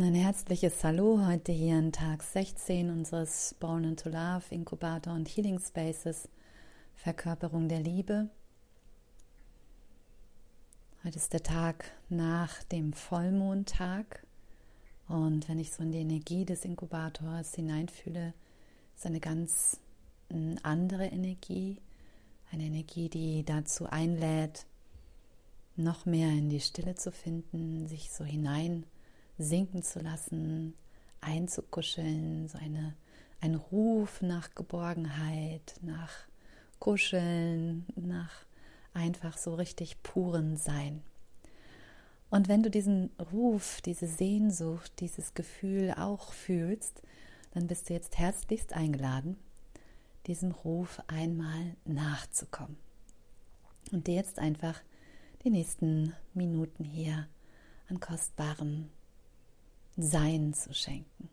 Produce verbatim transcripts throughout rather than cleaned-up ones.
Ein herzliches Hallo heute hier an Tag sechzehn unseres Born into Love Inkubator und Healing Spaces Verkörperung der Liebe. Heute ist der Tag nach dem Vollmondtag und wenn ich so in die Energie des Inkubators hineinfühle, ist eine ganz andere Energie, eine Energie, die dazu einlädt, noch mehr in die Stille zu finden, sich so hinein sinken zu lassen, einzukuscheln, so eine, ein Ruf nach Geborgenheit, nach Kuscheln, nach einfach so richtig puren Sein. Und wenn du diesen Ruf, diese Sehnsucht, dieses Gefühl auch fühlst, dann bist du jetzt herzlichst eingeladen, diesem Ruf einmal nachzukommen. Und dir jetzt einfach die nächsten Minuten hier an kostbarem Sein zu schenken.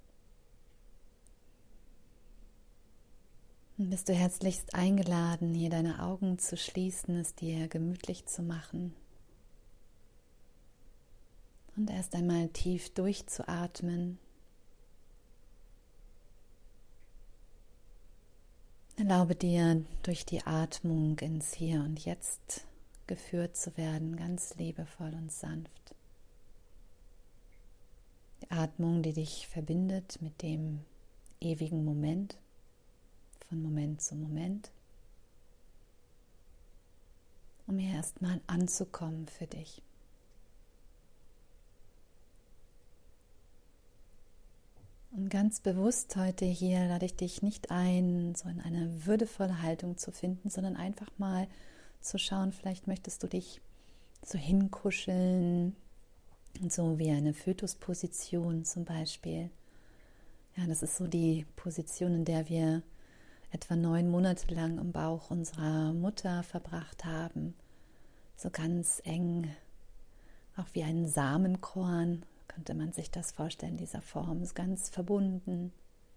Und bist du herzlichst eingeladen, hier deine Augen zu schließen, es dir gemütlich zu machen und erst einmal tief durchzuatmen. Erlaube dir, durch die Atmung ins Hier und Jetzt geführt zu werden, ganz liebevoll und sanft. Die Atmung, die dich verbindet mit dem ewigen Moment, von Moment zu Moment, um hier erstmal anzukommen für dich. Und ganz bewusst heute hier lade ich dich nicht ein, so in eine würdevolle Haltung zu finden, sondern einfach mal zu schauen, vielleicht möchtest du dich so hinkuscheln, so wie eine Fötusposition zum Beispiel. Ja, das ist so die Position, in der wir etwa neun Monate lang im Bauch unserer Mutter verbracht haben. So ganz eng, auch wie ein Samenkorn, könnte man sich das vorstellen, in dieser Form. Ist ganz verbunden,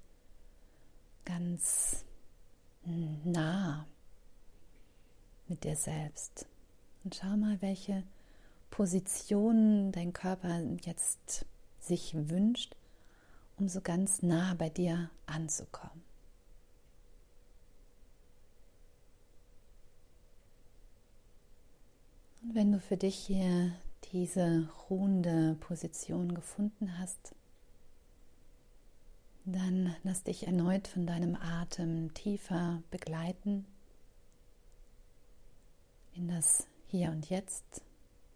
ganz nah mit dir selbst. Und schau mal, welche Position dein Körper jetzt sich wünscht, um so ganz nah bei dir anzukommen. Und wenn du für dich hier diese ruhende Position gefunden hast, dann lass dich erneut von deinem Atem tiefer begleiten in das Hier und Jetzt.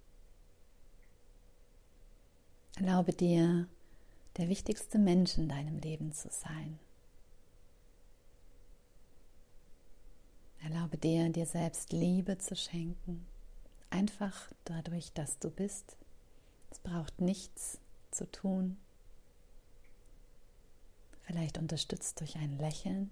Erlaube dir, der wichtigste Mensch in deinem Leben zu sein. Erlaube dir, dir selbst Liebe zu schenken, einfach dadurch, dass du bist. Es braucht nichts zu tun. Vielleicht unterstützt durch ein Lächeln.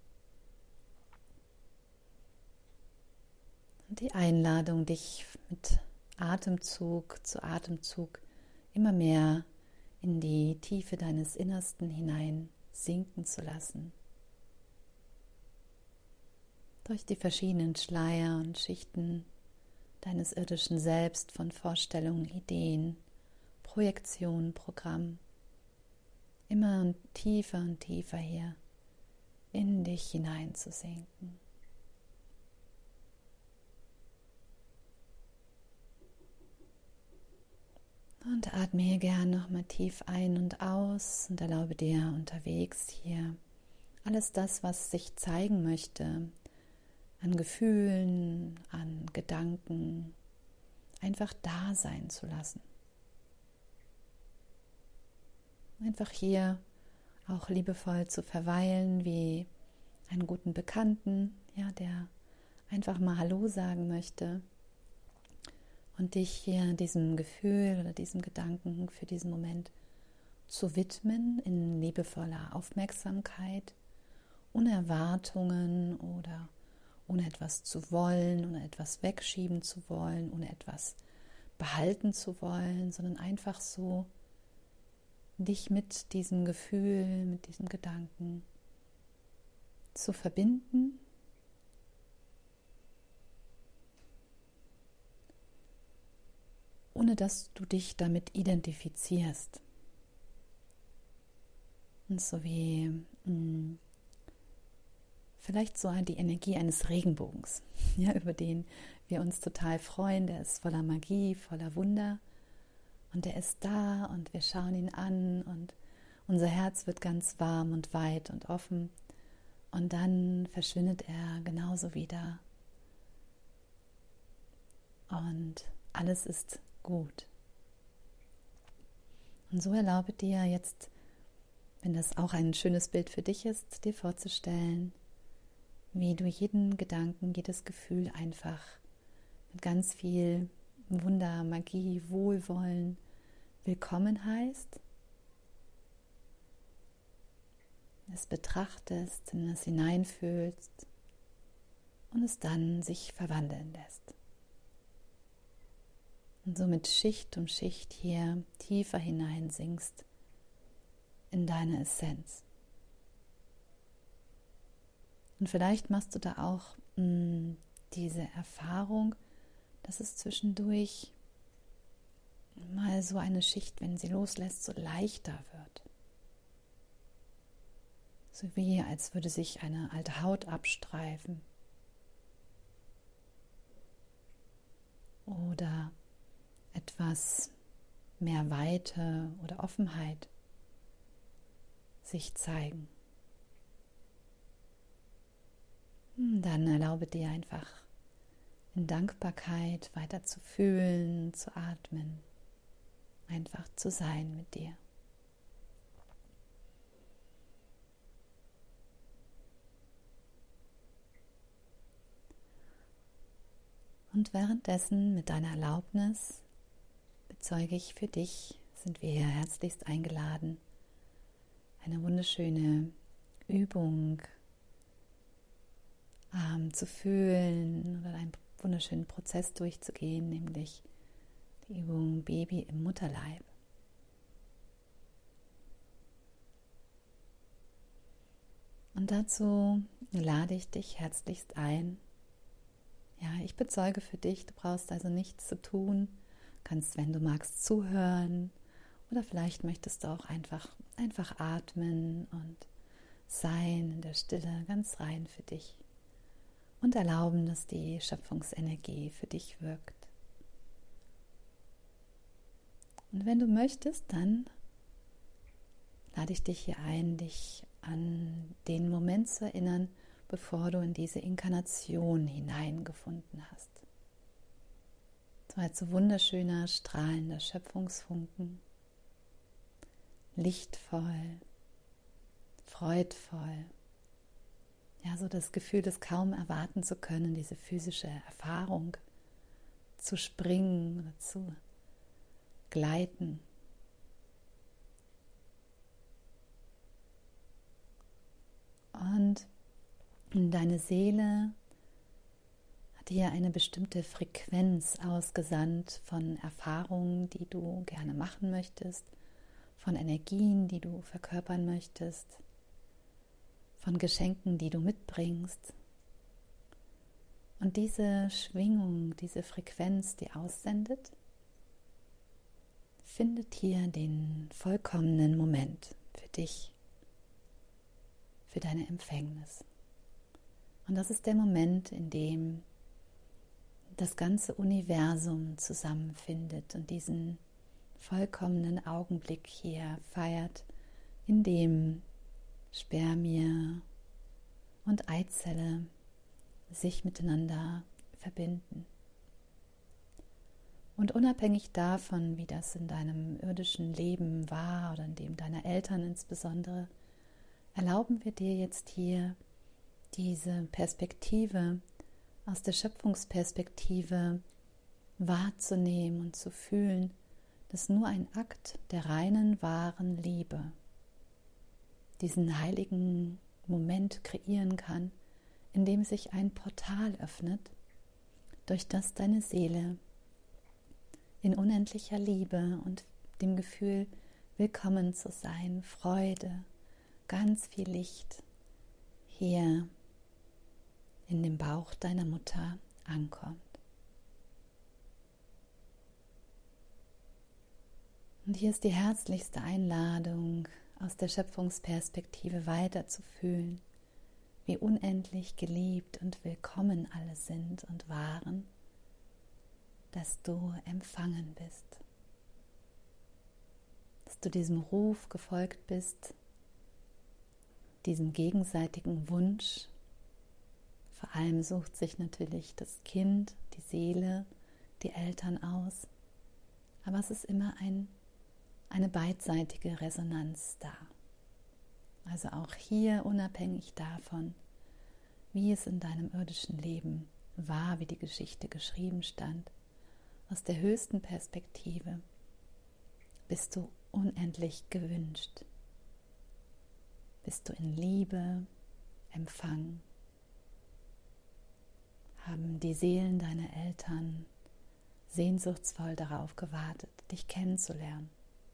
Und die Einladung, dich mit Atemzug zu Atemzug immer mehr in die Tiefe deines Innersten hinein sinken zu lassen. Durch die verschiedenen Schleier und Schichten deines irdischen Selbst von Vorstellungen, Ideen, Projektionen, Programm. Immer und tiefer und tiefer hier in dich hinein zu sinken. Und atme hier gern nochmal tief ein und aus und erlaube dir unterwegs hier alles das, was sich zeigen möchte, an Gefühlen, an Gedanken, einfach da sein zu lassen. Einfach hier auch liebevoll zu verweilen, wie einen guten Bekannten, ja, der einfach mal Hallo sagen möchte. Und dich hier diesem Gefühl oder diesem Gedanken für diesen Moment zu widmen in liebevoller Aufmerksamkeit, ohne Erwartungen oder ohne etwas zu wollen, ohne etwas wegschieben zu wollen, ohne etwas behalten zu wollen, sondern einfach so dich mit diesem Gefühl, mit diesem Gedanken zu verbinden. Ohne dass du dich damit identifizierst. Und so wie mh, vielleicht so die Energie eines Regenbogens, ja, über den wir uns total freuen. Der ist voller Magie, voller Wunder und der ist da und wir schauen ihn an und unser Herz wird ganz warm und weit und offen und dann verschwindet er genauso wieder und alles ist gut. Und so erlaube dir jetzt, wenn das auch ein schönes Bild für dich ist, dir vorzustellen, wie du jeden Gedanken, jedes Gefühl einfach mit ganz viel Wunder, Magie, Wohlwollen willkommen heißt, es betrachtest, in es hineinfühlst und es dann sich verwandeln lässt. Und somit Schicht um Schicht hier tiefer hineinsinkst in deine Essenz. Und vielleicht machst du da auch mh, diese Erfahrung, dass es zwischendurch mal so eine Schicht, wenn sie loslässt, so leichter wird. So wie als würde sich eine alte Haut abstreifen. Oder etwas mehr Weite oder Offenheit sich zeigen. Dann erlaube dir einfach in Dankbarkeit weiter zu fühlen, zu atmen, einfach zu sein mit dir. Und währenddessen mit deiner Erlaubnis bezeuge ich für dich, sind wir hier herzlichst eingeladen, eine wunderschöne Übung ähm, zu fühlen oder einen wunderschönen Prozess durchzugehen, nämlich die Übung Baby im Mutterleib. Und dazu lade ich dich herzlichst ein. Ja, ich bezeuge für dich, du brauchst also nichts zu tun, kannst, wenn du magst, zuhören oder vielleicht möchtest du auch einfach, einfach atmen und sein in der Stille, ganz rein für dich und erlauben, dass die Schöpfungsenergie für dich wirkt. Und wenn du möchtest, dann lade ich dich hier ein, dich an den Moment zu erinnern, bevor du in diese Inkarnation hineingefunden hast. So als so wunderschöner, strahlender Schöpfungsfunken, lichtvoll, freudvoll. Ja, so das Gefühl, das kaum erwarten zu können, diese physische Erfahrung zu springen oder zu gleiten. Und deine Seele hat hier eine bestimmte Frequenz ausgesandt von Erfahrungen, die du gerne machen möchtest, von Energien, die du verkörpern möchtest, von Geschenken, die du mitbringst. Und diese Schwingung, diese Frequenz, die aussendet, findet hier den vollkommenen Moment für dich, für deine Empfängnis. Und das ist der Moment, in dem das ganze Universum zusammenfindet und diesen vollkommenen Augenblick hier feiert, in dem Spermie und Eizelle sich miteinander verbinden. Und unabhängig davon, wie das in deinem irdischen Leben war oder in dem deiner Eltern insbesondere, erlauben wir dir jetzt hier diese Perspektive aus der Schöpfungsperspektive wahrzunehmen und zu fühlen, dass nur ein Akt der reinen, wahren Liebe diesen heiligen Moment kreieren kann, in dem sich ein Portal öffnet, durch das deine Seele in unendlicher Liebe und dem Gefühl, willkommen zu sein, Freude, ganz viel Licht hier in dem Bauch deiner Mutter ankommt. Und hier ist die herzlichste Einladung, aus der Schöpfungsperspektive weiterzufühlen, wie unendlich geliebt und willkommen alle sind und waren, dass du empfangen bist, dass du diesem Ruf gefolgt bist, diesem gegenseitigen Wunsch. Vor allem sucht sich natürlich das Kind, die Seele, die Eltern aus, aber es ist immer ein, eine beidseitige Resonanz da. Also auch hier unabhängig davon, wie es in deinem irdischen Leben war, wie die Geschichte geschrieben stand, aus der höchsten Perspektive bist du unendlich gewünscht. Bist du in Liebe, Empfang, haben die Seelen deiner Eltern sehnsuchtsvoll darauf gewartet, dich kennenzulernen.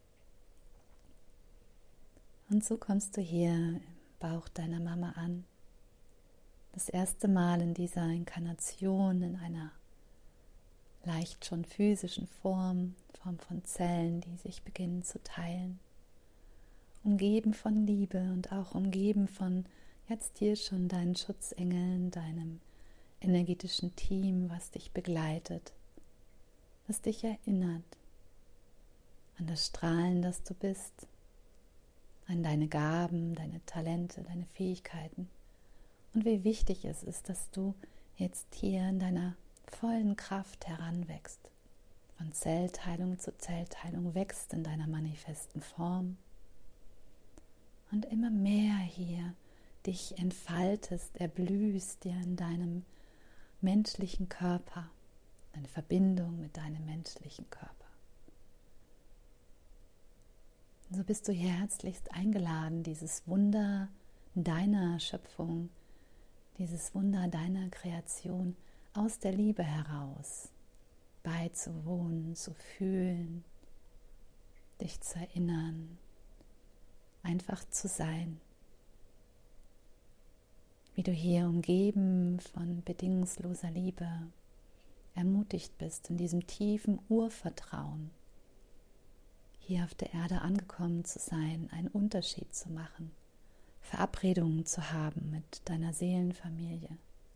Und so kommst du hier im Bauch deiner Mama an. Das erste Mal in dieser Inkarnation, in einer leicht schon physischen Form, Form von Zellen, die sich beginnen zu teilen. Umgeben von Liebe und auch umgeben von jetzt hier schon deinen Schutzengeln, deinem energetischen Team, was dich begleitet, was dich erinnert an das Strahlen, das du bist, an deine Gaben, deine Talente, deine Fähigkeiten und wie wichtig es ist, dass du jetzt hier in deiner vollen Kraft heranwächst, von Zellteilung zu Zellteilung wächst in deiner manifesten Form und immer mehr hier dich entfaltest, erblühst dir in deinem menschlichen Körper, eine Verbindung mit deinem menschlichen Körper. Und so bist du hier herzlichst eingeladen, dieses Wunder deiner Schöpfung, dieses Wunder deiner Kreation aus der Liebe heraus beizuwohnen, zu fühlen, dich zu erinnern, einfach zu sein. Wie du hier umgeben von bedingungsloser Liebe ermutigt bist, in diesem tiefen Urvertrauen, hier auf der Erde angekommen zu sein, einen Unterschied zu machen, Verabredungen zu haben mit deiner Seelenfamilie.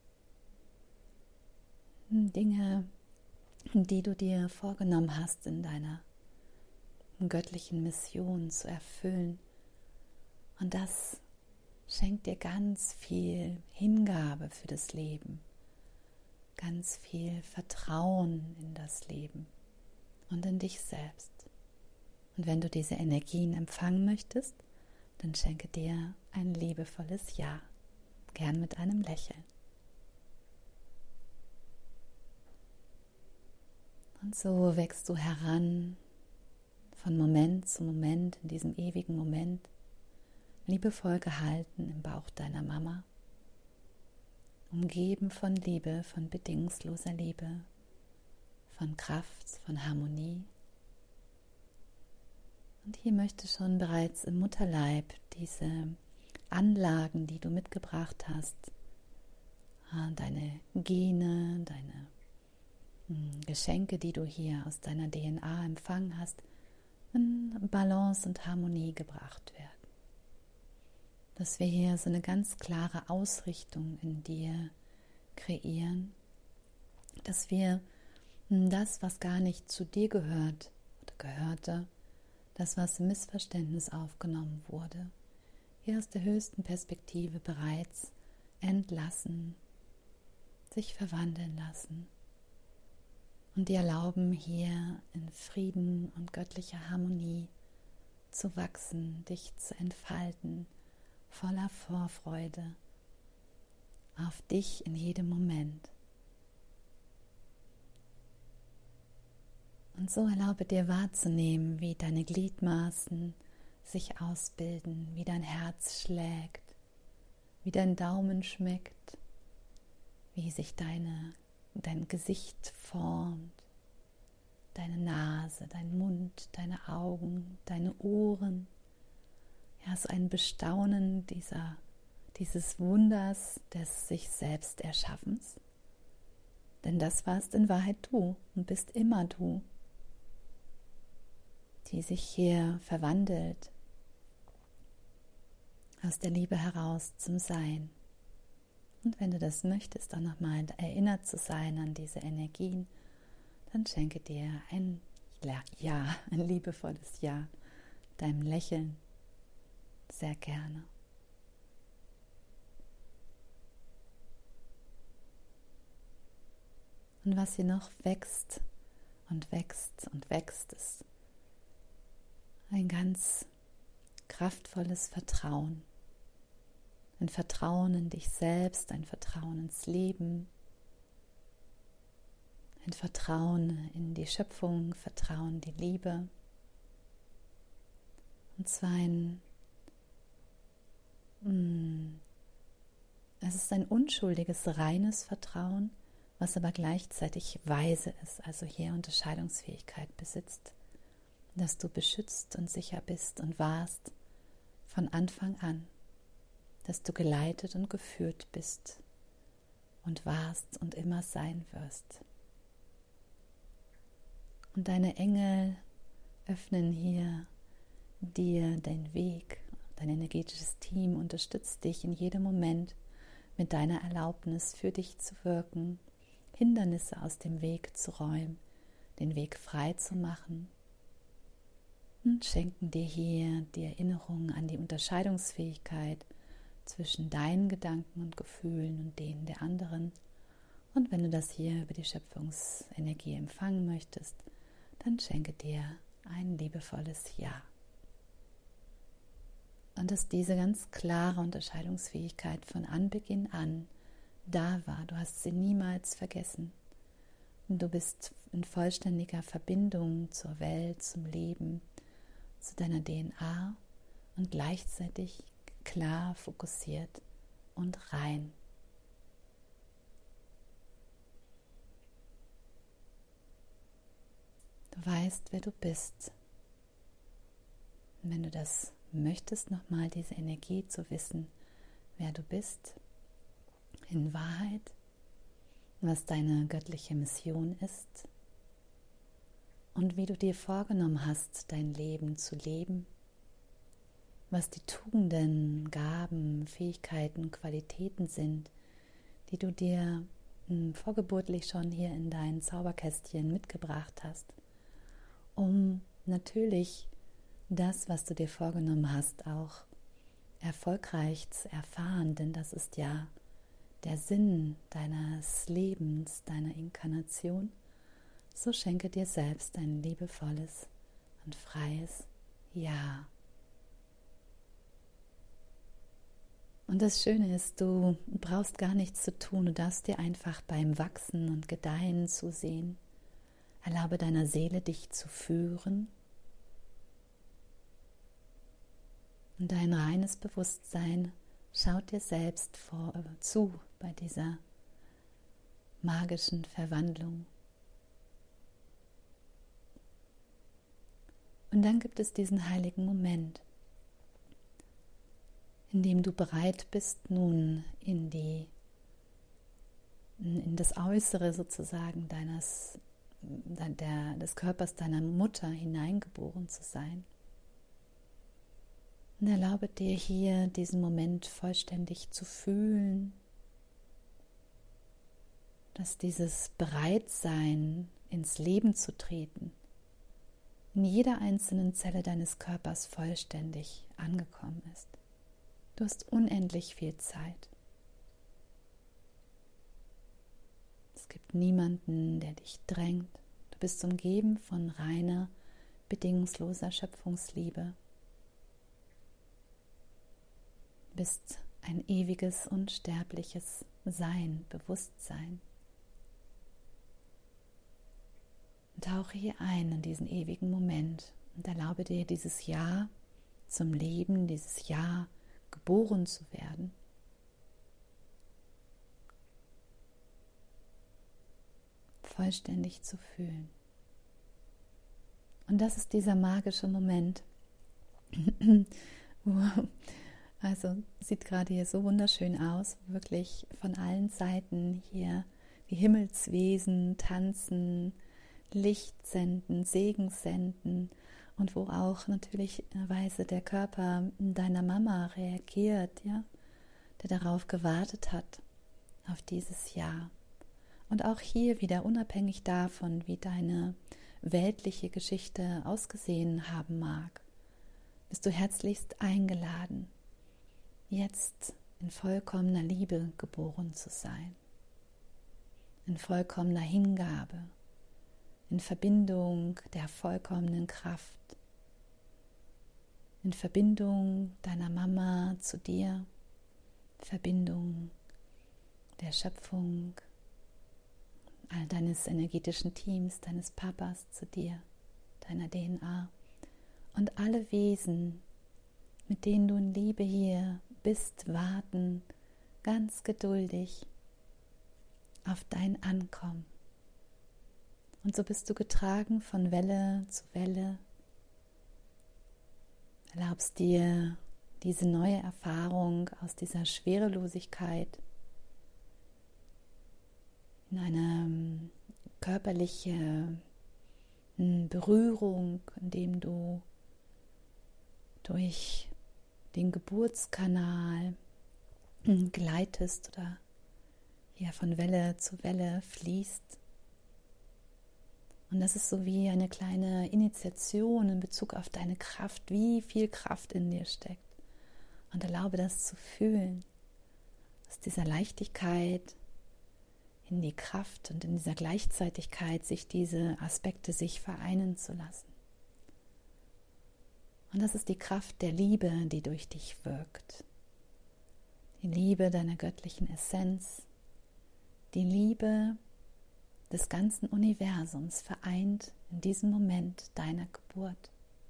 Dinge, die du dir vorgenommen hast, in deiner göttlichen Mission zu erfüllen. Und das schenkt dir ganz viel Hingabe für das Leben, ganz viel Vertrauen in das Leben und in dich selbst. Und wenn du diese Energien empfangen möchtest, dann schenke dir ein liebevolles Ja, gern mit einem Lächeln. Und so wächst du heran, von Moment zu Moment, in diesem ewigen Moment, liebevoll gehalten im Bauch deiner Mama, umgeben von Liebe, von bedingungsloser Liebe, von Kraft, von Harmonie. Und hier möchte schon bereits im Mutterleib diese Anlagen, die du mitgebracht hast, deine Gene, deine Geschenke, die du hier aus deiner D N A empfangen hast, in Balance und Harmonie gebracht werden. Dass wir hier so eine ganz klare Ausrichtung in dir kreieren, dass wir das, was gar nicht zu dir gehört oder gehörte, das, was im Missverständnis aufgenommen wurde, hier aus der höchsten Perspektive bereits entlassen, sich verwandeln lassen und dir erlauben, hier in Frieden und göttlicher Harmonie zu wachsen, dich zu entfalten, voller Vorfreude auf dich in jedem Moment. Und so erlaube dir wahrzunehmen, wie deine Gliedmaßen sich ausbilden, wie dein Herz schlägt, wie dein Daumen schmeckt, wie sich deine, dein Gesicht formt, deine Nase, dein Mund, deine Augen, deine Ohren. Ja, so ein Bestaunen dieser, dieses Wunders des sich selbst Erschaffens. Denn das warst in Wahrheit du und bist immer du, die sich hier verwandelt aus der Liebe heraus zum Sein. Und wenn du das möchtest, auch nochmal erinnert zu sein an diese Energien, dann schenke dir ein Ja, ein liebevolles Ja, deinem Lächeln sehr gerne. Und was hier noch wächst und wächst und wächst, ist ein ganz kraftvolles Vertrauen. Ein Vertrauen in dich selbst, ein Vertrauen ins Leben, ein Vertrauen in die Schöpfung, Vertrauen in die Liebe. Und zwar ein, mm, es ist ein unschuldiges, reines Vertrauen, was aber gleichzeitig weise ist, also hier Unterscheidungsfähigkeit besitzt, dass du beschützt und sicher bist und warst von Anfang an, dass du geleitet und geführt bist und warst und immer sein wirst. Und deine Engel öffnen hier dir den Weg, dein energetisches Team unterstützt dich in jedem Moment mit deiner Erlaubnis für dich zu wirken, Hindernisse aus dem Weg zu räumen, den Weg frei zu machen und schenken dir hier die Erinnerung an die Unterscheidungsfähigkeit zwischen deinen Gedanken und Gefühlen und denen der anderen. Und wenn du das hier über die Schöpfungsenergie empfangen möchtest, dann schenke dir ein liebevolles Ja. Und dass diese ganz klare Unterscheidungsfähigkeit von Anbeginn an da war. Du hast sie niemals vergessen. Und du bist in vollständiger Verbindung zur Welt, zum Leben, zu deiner D N A und gleichzeitig klar, fokussiert und rein. Du weißt, wer du bist. Und wenn du das möchtest, nochmal diese Energie zu wissen, wer du bist, in Wahrheit, was deine göttliche Mission ist und wie du dir vorgenommen hast, dein Leben zu leben, was die Tugenden, Gaben, Fähigkeiten, Qualitäten sind, die du dir mh, vorgeburtlich schon hier in dein Zauberkästchen mitgebracht hast, um natürlich das, was du dir vorgenommen hast, auch erfolgreich zu erfahren, denn das ist ja der Sinn deines Lebens, deiner Inkarnation. So schenke dir selbst ein liebevolles und freies Ja. Und das Schöne ist, du brauchst gar nichts zu tun, du darfst dir einfach beim Wachsen und Gedeihen zusehen. Erlaube deiner Seele, dich zu führen. Und dein reines Bewusstsein schaut dir selbst vor, äh, zu bei dieser magischen Verwandlung. Und dann gibt es diesen heiligen Moment, in dem du bereit bist, nun in die, in das Äußere sozusagen deines, der, des Körpers deiner Mutter hineingeboren zu sein. Und erlaube dir hier diesen Moment vollständig zu fühlen, dass dieses Bereitsein, ins Leben zu treten, in jeder einzelnen Zelle deines Körpers vollständig angekommen ist. Du hast unendlich viel Zeit. Es gibt niemanden, der dich drängt. Du bist umgeben von reiner, bedingungsloser Schöpfungsliebe. Du bist ein ewiges, unsterbliches Sein, Bewusstsein. Und tauche hier ein in diesen ewigen Moment und erlaube dir dieses Ja zum Leben, dieses Ja geboren zu werden. Vollständig zu fühlen. Und das ist dieser magische Moment, wo, also sieht gerade hier so wunderschön aus, wirklich von allen Seiten hier die Himmelswesen tanzen, Licht senden, Segen senden und wo auch natürlicherweise der Körper deiner Mama reagiert, ja, der darauf gewartet hat, auf dieses Jahr. Und auch hier wieder unabhängig davon, wie deine weltliche Geschichte ausgesehen haben mag, bist du herzlichst eingeladen, jetzt in vollkommener Liebe geboren zu sein, in vollkommener Hingabe, in Verbindung der vollkommenen Kraft, in Verbindung deiner Mama zu dir, Verbindung der Schöpfung, all deines energetischen Teams, deines Papas zu dir, deiner D N A und alle Wesen, mit denen du in Liebe hier bist, warten ganz geduldig auf dein Ankommen. Und so bist du getragen von Welle zu Welle, erlaubst dir diese neue Erfahrung aus dieser Schwerelosigkeit in eine körperliche Berührung, indem du durch den Geburtskanal gleitest oder ja von Welle zu Welle fließt. Und das ist so wie eine kleine Initiation in Bezug auf deine Kraft, wie viel Kraft in dir steckt. Und erlaube das zu fühlen, aus dieser Leichtigkeit in die Kraft und in dieser Gleichzeitigkeit sich diese Aspekte sich vereinen zu lassen. Und das ist die Kraft der Liebe, die durch dich wirkt. Die Liebe deiner göttlichen Essenz, die Liebe des ganzen Universums vereint in diesem Moment deiner Geburt.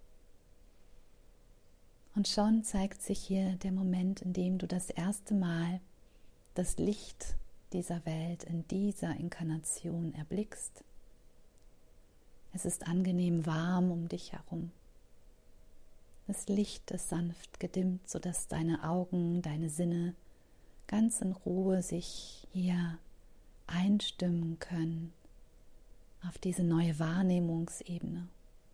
Und schon zeigt sich hier der Moment, in dem du das erste Mal das Licht dieser Welt in dieser Inkarnation erblickst. Es ist angenehm warm um dich herum. Das Licht ist sanft gedimmt, sodass deine Augen, deine Sinne ganz in Ruhe sich hier einstimmen können auf diese neue Wahrnehmungsebene.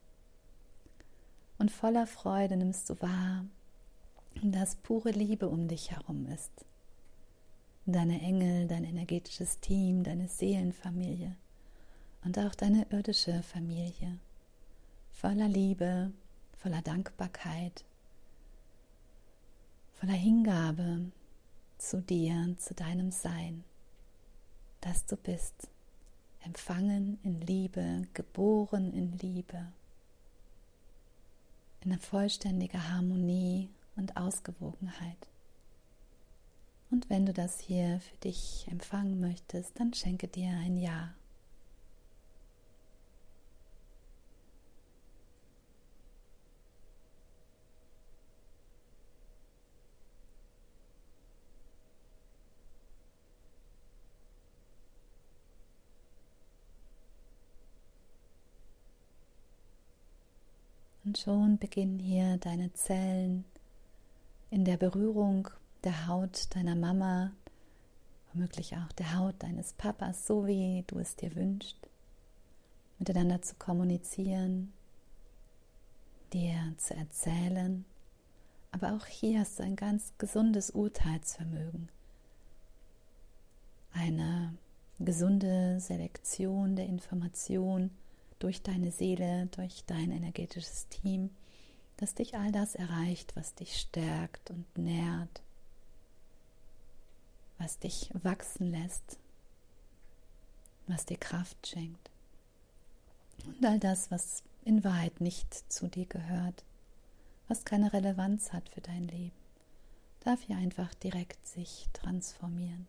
Und voller Freude nimmst du wahr, dass pure Liebe um dich herum ist. Deine Engel, dein energetisches Team, deine Seelenfamilie und auch deine irdische Familie. Voller Liebe, voller Dankbarkeit, voller Hingabe zu dir, zu deinem Sein, dass du bist. Empfangen in Liebe, geboren in Liebe, in einer vollständigen Harmonie und Ausgewogenheit. Und wenn du das hier für dich empfangen möchtest, dann schenke dir ein Ja. Und schon beginnen hier deine Zellen in der Berührung der Haut deiner Mama, womöglich auch der Haut deines Papas, so wie du es dir wünschst, miteinander zu kommunizieren, dir zu erzählen. Aber auch hier hast du ein ganz gesundes Urteilsvermögen, eine gesunde Selektion der Information durch deine Seele, durch dein energetisches Team, dass dich all das erreicht, was dich stärkt und nährt, was dich wachsen lässt, was dir Kraft schenkt. Und all das, was in Wahrheit nicht zu dir gehört, was keine Relevanz hat für dein Leben, darf hier einfach direkt sich transformieren.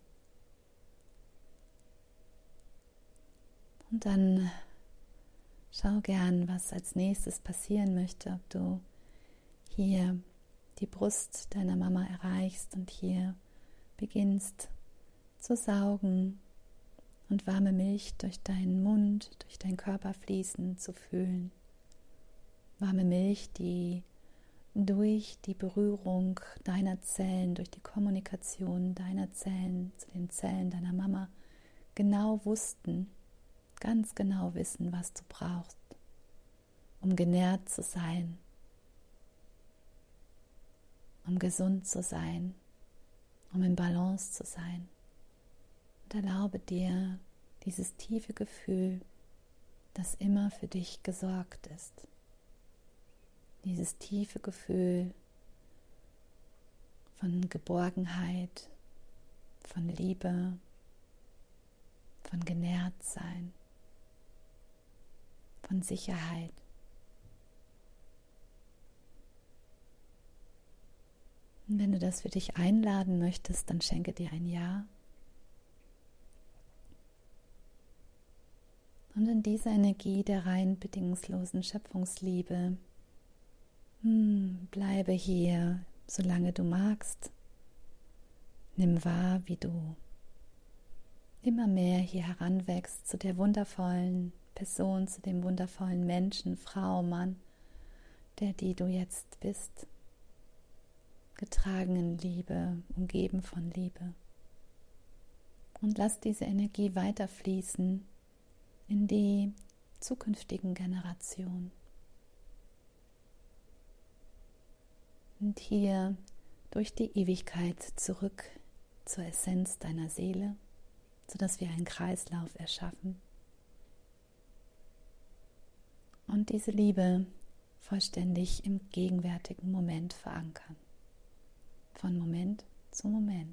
Und dann schau gern, was als nächstes passieren möchte, ob du hier die Brust deiner Mama erreichst und hier beginnst zu saugen und warme Milch durch deinen Mund, durch deinen Körper fließen zu fühlen. Warme Milch, die durch die Berührung deiner Zellen, durch die Kommunikation deiner Zellen zu den Zellen deiner Mama genau wussten, ganz genau wissen, was du brauchst. um genährt zu sein, um gesund zu sein, um in Balance zu sein. Und erlaube dir dieses tiefe Gefühl, das immer für dich gesorgt ist. Dieses tiefe Gefühl von Geborgenheit, von Liebe, von Genährtsein, von Sicherheit. Und wenn du das für dich einladen möchtest, dann schenke dir ein Ja. Und in dieser Energie der rein bedingungslosen Schöpfungsliebe hm, bleibe hier, solange du magst. Nimm wahr, wie du immer mehr hier heranwächst zu der wundervollen Person, zu dem wundervollen Menschen, Frau, Mann, der, die du jetzt bist. Getragen in Liebe, umgeben von Liebe. Und lass diese Energie weiterfließen in die zukünftigen Generationen. Und hier durch die Ewigkeit zurück zur Essenz deiner Seele, sodass wir einen Kreislauf erschaffen. Und diese Liebe vollständig im gegenwärtigen Moment verankern. Von Moment zu Moment.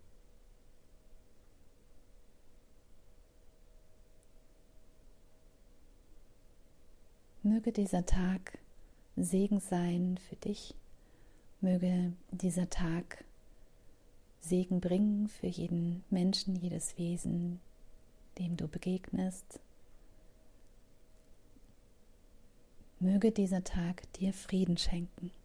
Möge dieser Tag Segen sein für dich. Möge dieser Tag Segen bringen für jeden Menschen, jedes Wesen, dem du begegnest. Möge dieser Tag dir Frieden schenken.